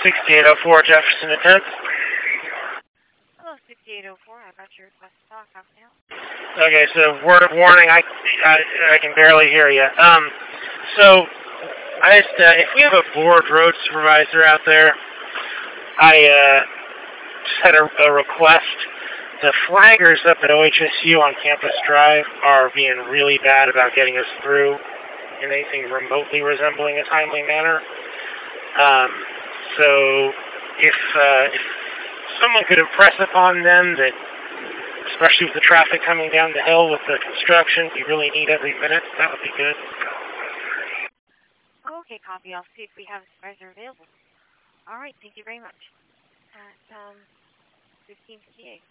6804 Jefferson to 10th. Hello, 6804. I got your request to talk. How can I help? Okay, so word of warning, I can barely hear you. So I just, if we have a board road supervisor out there, I just had a request. The flaggers up at OHSU on Campus Drive are being really bad about getting us through in anything remotely resembling a timely manner. So if someone could impress upon them that, especially with the traffic coming down the hill with the construction, you really need every minute, that would be good. Okay, copy. I'll see if we have a supervisor available. All right, thank you very much. At 1558.